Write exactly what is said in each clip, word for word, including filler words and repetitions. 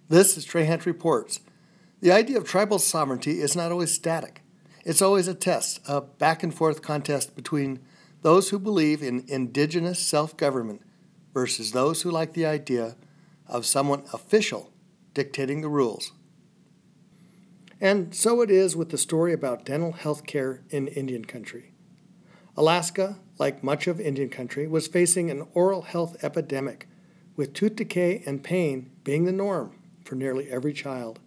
This is Trahant Reports. The idea of tribal sovereignty is not always static. It's always a test, a back-and-forth contest between those who believe in indigenous self-government versus those who like the idea of someone official dictating the rules. And so it is with the story about dental health care in Indian country. Alaska, like much of Indian country, was facing an oral health epidemic, with tooth decay and pain being the norm for nearly every child.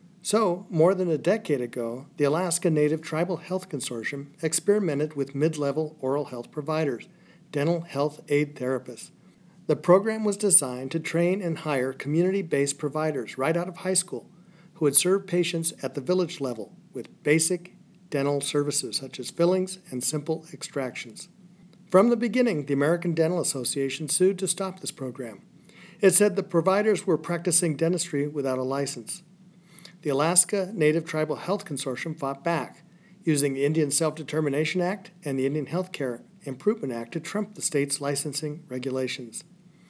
So, more than a decade ago, the Alaska Native Tribal Health Consortium experimented with mid-level oral health providers, dental health aid therapists. The program was designed to train and hire community-based providers right out of high school who would serve patients at the village level with basic dental services such as fillings and simple extractions. From the beginning, the American Dental Association sued to stop this program. It said the providers were practicing dentistry without a license. The Alaska Native Tribal Health Consortium fought back, using the Indian Self-Determination Act and the Indian Healthcare Improvement Act to trump the state's licensing regulations.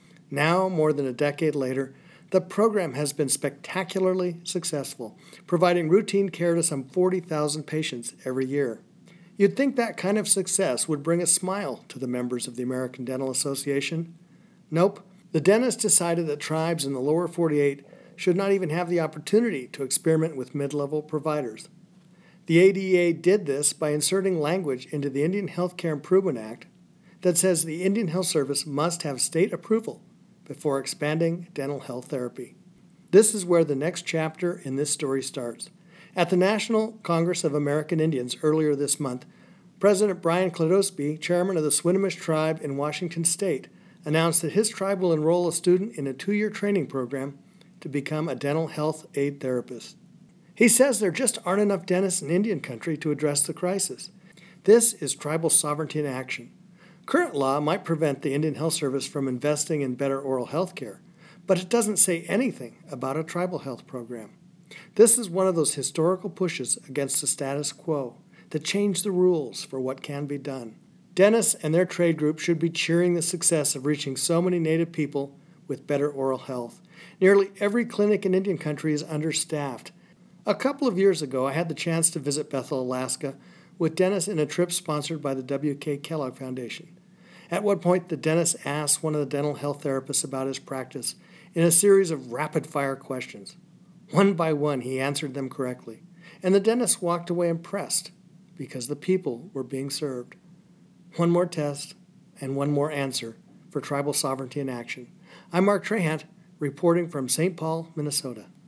Now, more than a decade later, the program has been spectacularly successful, providing routine care to some forty thousand patients every year. You'd think that kind of success would bring a smile to the members of the American Dental Association. Nope. The dentists decided that tribes in the lower forty-eight should not even have the opportunity to experiment with mid-level providers. The A D A did this by inserting language into the Indian Healthcare Improvement Act that says the Indian Health Service must have state approval before expanding dental health therapy. This is where the next chapter in this story starts. At the National Congress of American Indians earlier this month, President Brian Klodowski, chairman of the Swinomish Tribe in Washington State, announced that his tribe will enroll a student in a two-year training program to become a dental health aid therapist. He says there just aren't enough dentists in Indian country to address the crisis. This is tribal sovereignty in action. Current law might prevent the Indian Health Service from investing in better oral health care, but it doesn't say anything about a tribal health program. This is one of those historical pushes against the status quo that change the rules for what can be done. Dentists and their trade group should be cheering the success of reaching so many Native people with better oral health. Nearly every clinic in Indian country is understaffed. A couple of years ago, I had the chance to visit Bethel, Alaska, with dentists in a trip sponsored by the W K Kellogg Foundation. At one point, the dentist asked one of the dental health therapists about his practice in a series of rapid-fire questions. One by one, he answered them correctly, and the dentist walked away impressed because the people were being served. One more test and one more answer for tribal sovereignty in action. I'm Mark Trahant, reporting from Saint Paul, Minnesota.